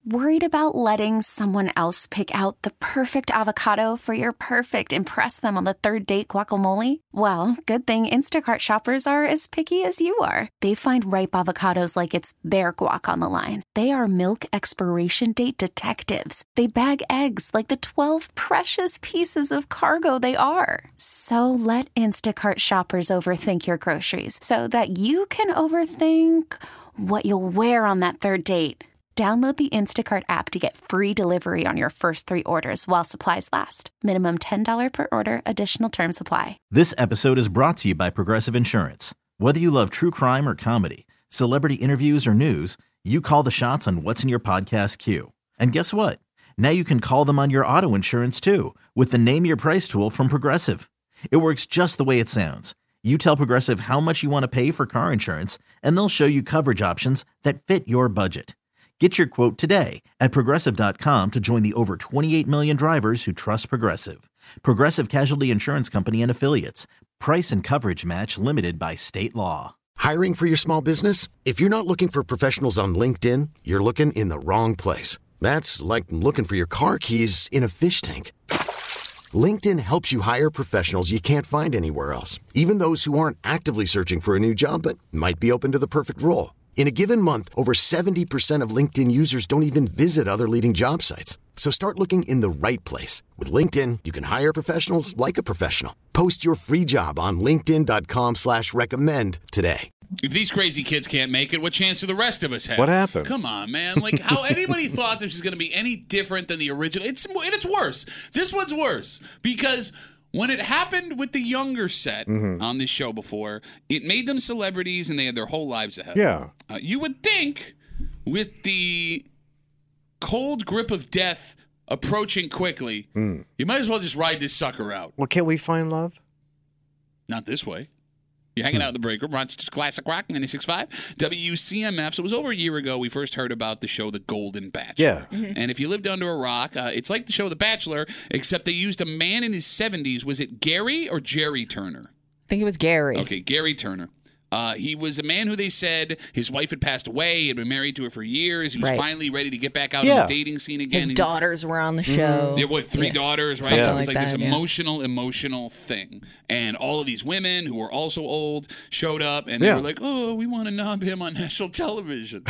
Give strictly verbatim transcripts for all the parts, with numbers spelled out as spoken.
Worried about letting someone else pick out the perfect avocado for your perfect impress them on the third date guacamole? Well, good thing Instacart shoppers are as picky as you are. They find ripe avocados like it's their guac on the line. They are milk expiration date detectives. They bag eggs like the twelve precious pieces of cargo they are. So let Instacart shoppers overthink your groceries so that you can overthink what you'll wear on that third date. Download the Instacart app to get free delivery on your first three orders while supplies last. Minimum ten dollars per order. Additional terms apply. This episode is brought to you by Progressive Insurance. Whether you love true crime or comedy, celebrity interviews or news, you call the shots on what's in your podcast queue. And guess what? Now you can call them on your auto insurance too with the Name Your Price tool from Progressive. It works just the way it sounds. You tell Progressive how much you want to pay for car insurance, and they'll show you coverage options that fit your budget. Get your quote today at Progressive dot com to join the over twenty-eight million drivers who trust Progressive. Progressive Casualty Insurance Company and Affiliates. Price and coverage match limited by state law. Hiring for your small business? If you're not looking for professionals on LinkedIn, you're looking in the wrong place. That's like looking for your car keys in a fish tank. LinkedIn helps you hire professionals you can't find anywhere else, even those who aren't actively searching for a new job but might be open to the perfect role. In a given month, over seventy percent of LinkedIn users don't even visit other leading job sites. So start looking in the right place. With LinkedIn, you can hire professionals like a professional. Post your free job on linkedin dot com slash recommend today. If these crazy kids can't make it, what chance do the rest of us have? What happened? Come on, man. Like, how anybody thought this was going to be any different than the original? It's, and it's worse. This one's worse because when it happened with the younger set mm-hmm. on this show before, it made them celebrities and they had their whole lives ahead. Yeah. Uh, you would think with the cold grip of death approaching quickly, mm. you might as well just ride this sucker out. Well, can't we find love? Not this way. You're hanging out in the break room. Rochester's Classic Rock, ninety-six point five W C M F. So it was over a year ago we first heard about the show The Golden Bachelor. Yeah. Mm-hmm. And if you lived under a rock, uh, it's like the show The Bachelor, except they used a man in his seventies. Was it Gary or Jerry Turner? I think it was Gary. Okay, Gary Turner. Uh, he was a man who they said his wife had passed away. He had been married to her for years. He was right. finally ready to get back out yeah. on the dating scene again. His and daughters were on the show. There were three yeah. daughters, right? Something It was like like that, this yeah. emotional, emotional thing. And all of these women who were also old showed up, and they yeah. were like, oh, we want to knob him on national television.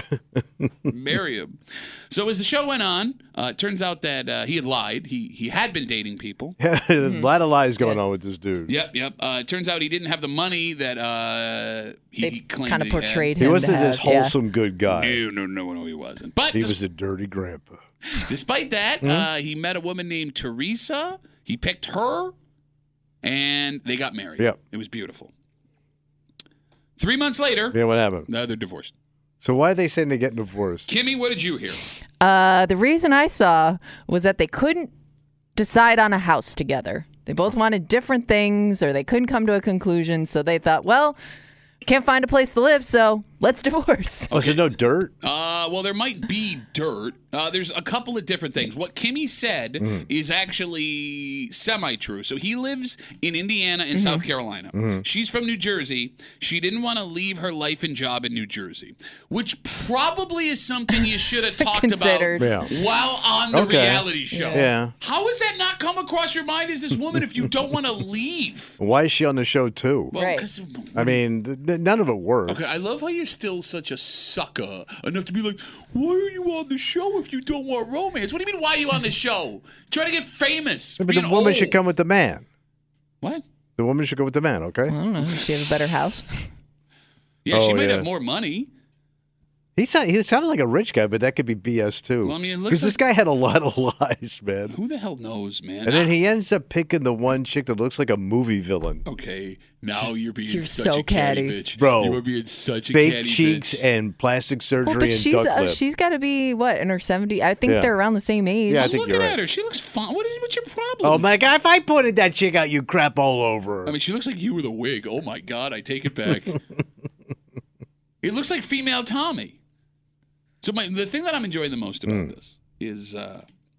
Marry him. So as the show went on, uh, it turns out that uh, he had lied. He he had been dating people. Yeah, a lot of lies going on with this dude. Yep, yep. Uh, it turns out he didn't have the money that uh, he, he claimed kind of that he portrayed had. him. He wasn't to this have, wholesome yeah. good guy. No, no, no, no, he wasn't. But He dis- was a dirty grandpa. despite that, Hmm? uh, he met a woman named Teresa. He picked her, and they got married. Yep. It was beautiful. Three months later, Yeah, what happened? uh, they're divorced. So why are they saying they're getting divorced? Kimmy, what did you hear? Uh, the reason I saw was that they couldn't decide on a house together. They both wanted different things, or they couldn't come to a conclusion. So they thought, well, can't find a place to live, so let's divorce. Oh, so no dirt? Uh, well, there might be dirt. Uh, there's a couple of different things. What Kimmy said Mm-hmm. is actually semi-true. So he lives in Indiana and Mm-hmm. South Carolina. Mm-hmm. She's from New Jersey. She didn't want to leave her life and job in New Jersey, which probably is something you should have talked about Considered. Yeah. while on the Okay. reality show. Yeah. How has that not come across your mind as this woman if you don't want to leave? Why is she on the show too? Well, Right. 'cause- I mean, th- th- none of it works. Okay, I love how you're still such a sucker enough to be like, why are you on the show if you don't want romance? What do you mean, why are you on the show? Trying to get famous. Yeah, but being the woman old. should come with the man. What? The woman should go with the man, okay? I don't know. Does she have a better house? Yeah, she Oh, might yeah. have more money. He sounded, he sounded like a rich guy, but that could be B S too. Well, I mean, it looks Because this like- guy had a lot of lies, man. Who the hell knows, man? And then Ah, he ends up picking the one chick that looks like a movie villain. Okay, now you're being You're such so a catty catty. bitch. Bro, You are being such a Fake catty cheeks bitch. and plastic surgery Well, but and she's duck uh, lip. she's got to be what in her seventies. I think Yeah. they're around the same age. Yeah, I I'm think looking you're at right. her. She looks fine. What is, what's your problem? Oh my God! If I pointed that chick out, you'd crap all over her. I mean, she looks like you with a wig. Oh my God, I take it back. It looks like female Tommy. So my, the thing that I'm enjoying the most about Mm. this is uh,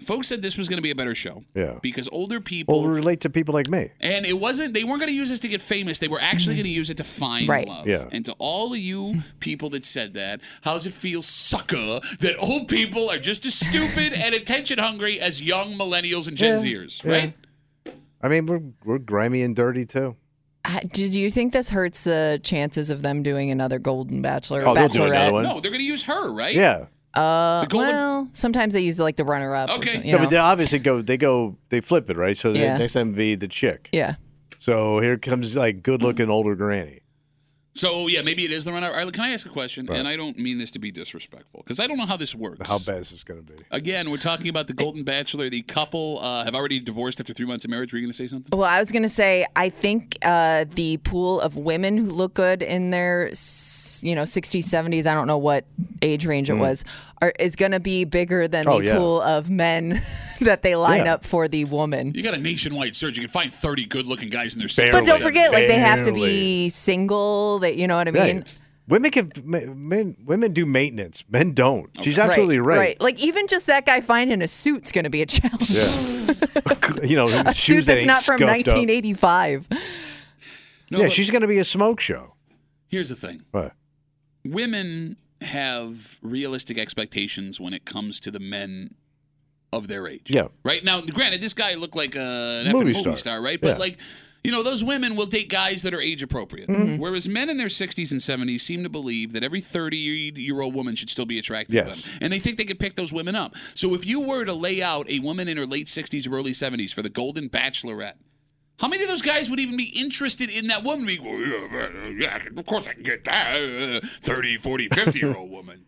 Folks said this was going to be a better show. Yeah. Because older people. Well, relate to people like me. And it wasn't, they weren't going to use this to get famous. They were actually going to use it to find Right. love. Yeah. And to all of you people that said that, how does it feel, sucker, that old people are just as stupid and attention hungry as young millennials and Gen Yeah. Zers, Yeah. right? I mean, we're we're grimy and dirty too. Uh, Did you think this hurts the chances of them doing another Golden Bachelor? Oh, they'll do Bachelorette? another one. No, they're going to use her, right? Yeah. Uh, The Golden- well, sometimes they use like the runner-up. or Okay. something, you No, know? but they obviously go. They go. They flip it, right? So the Yeah. next time be the chick. yeah. So here comes like good-looking older granny. So, yeah, maybe it is the runner. All right, can I ask a question? And I don't mean this to be disrespectful, because I don't know how this works. How bad is this going to be? Again, we're talking about the Golden Bachelor. The couple uh, have already divorced after three months of marriage. Were you going to say something? Well, I was going to say, I think uh, the pool of women who look good in their, s- you know, sixties, seventies, I don't know what age range it was, are, is going to be bigger than Oh, the yeah. pool of men that they line Yeah. up for the woman. You got a nationwide search. You can find thirty good-looking guys in their Barely. But sixties. don't forget, like, they have to Barely. be single. That you know what I mean? Right. Women can men women do maintenance. Men don't. She's absolutely right. Right. Like, even just that guy finding a suit's going to be a challenge. Yeah. you know, A shoes suit that that's ain't not from scuffed up. nineteen eighty-five. No, Yeah, but she's going to be a smoke show. here's the thing. What? Women have realistic expectations when it comes to the men of their age. Yeah. Right? Now, granted, this guy looked like a, an effing Movie movie star. star, right? But, Yeah. like, you know, those women will date guys that are age appropriate. Mm-hmm. Whereas men in their sixties and seventies seem to believe that every thirty-year-old woman should still be attracted Yes. to them. And they think they could pick those women up. So if you were to lay out a woman in her late sixties or early seventies for the Golden Bachelorette, how many of those guys would even be interested in that woman? Be, well, yeah, yeah, of course I can get that. Uh, thirty, forty, fifty-year-old woman.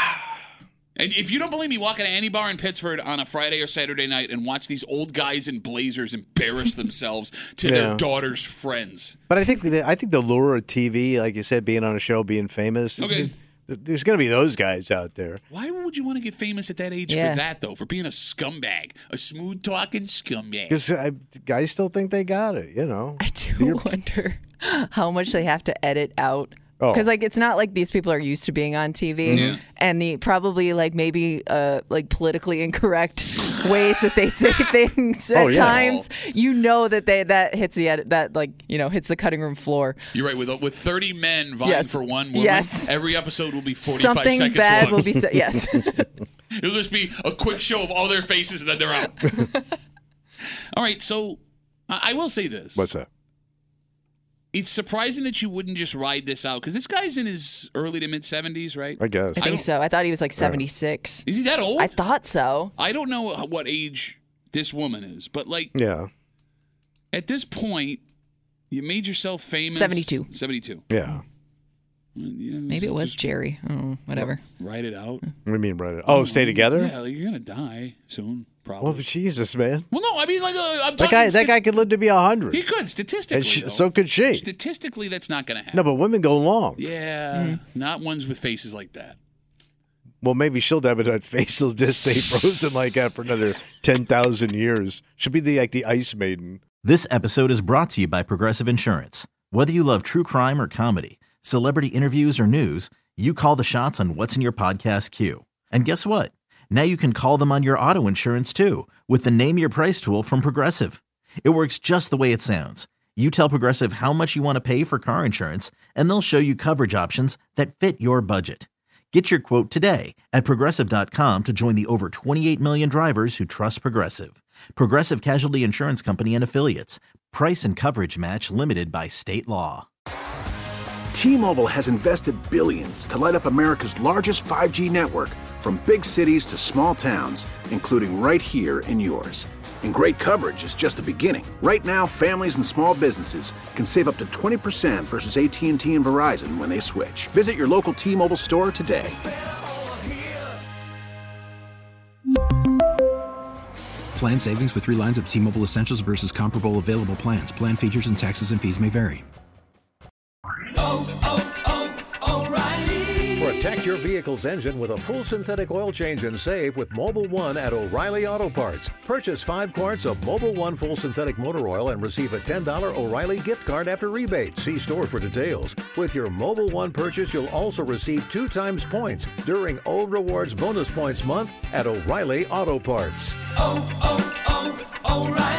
And if you don't believe me, walk into any bar in Pittsford on a Friday or Saturday night and watch these old guys in blazers embarrass themselves to Yeah. their daughter's friends. But I think the, I think the lure of T V, like you said, being on a show, being famous. Okay. th- There's going to be those guys out there. Why would you want to get famous at that age Yeah. for that, though? For being a scumbag, a smooth-talking scumbag. Because guys still think they got it, you know. I do wonder how much they have to edit out. Oh. Because like it's not like these people are used to being on T V, Yeah. and the probably like maybe uh like politically incorrect ways that they say things at Oh, yeah. times. You know that they that hits the edit that like you know hits the cutting room floor. You're right. With with thirty men vying Yes. for one woman, Yes. every episode will be forty-five Something seconds bad long. will be said. Yes. It'll just be a quick show of all their faces and then they're out. All right, so I I will say this. What's that? It's surprising that you wouldn't just ride this out because this guy's in his early to mid seventies, right? I guess. I I think don't- so. I thought he was like seventy-six. Is he that old? I thought so. I don't know what age this woman is, but like Yeah. at this point, you made yourself famous. seventy-two. seventy-two. Yeah. You know, Maybe it was just Jerry. Oh, whatever. Ride it out. What do you mean, right? Oh, stay together? Yeah, like, you're gonna die soon, probably. Well, Jesus, man. Well, no, I mean like uh, I'm That talking. guy, that sti- guy could live to be a hundred. He could statistically. And she, though. so could she. Statistically, that's not gonna happen. No, but women go long. Yeah, not ones with faces like that. Well, maybe she'll have that face will just stay frozen like that for another ten thousand years. She'll be the like the Ice Maiden. This episode is brought to you by Progressive Insurance. Whether you love true crime or comedy, celebrity interviews or news, you call the shots on what's in your podcast queue. And guess what? Now you can call them on your auto insurance too with the Name Your Price tool from Progressive. It works just the way it sounds. You tell Progressive how much you want to pay for car insurance, and they'll show you coverage options that fit your budget. Get your quote today at Progressive dot com to join the over twenty-eight million drivers who trust Progressive. Progressive Casualty Insurance Company and Affiliates. Price and coverage match limited by state law. T-Mobile has invested billions to light up America's largest five G network, from big cities to small towns, including right here in yours. And great coverage is just the beginning. Right now, families and small businesses can save up to twenty percent versus A T and T and Verizon when they switch. Visit your local T-Mobile store today. Plan savings with three lines of T-Mobile Essentials versus comparable available plans. Plan features and taxes and fees may vary. Protect your vehicle's engine with a full synthetic oil change and save with Mobil one at O'Reilly Auto Parts. Purchase five quarts of Mobil one full synthetic motor oil and receive a ten dollars O'Reilly gift card after rebate. See store for details. With your Mobil one purchase, you'll also receive two times points during O Rewards Bonus Points Month at O'Reilly Auto Parts. Oh, oh, oh, O'Reilly.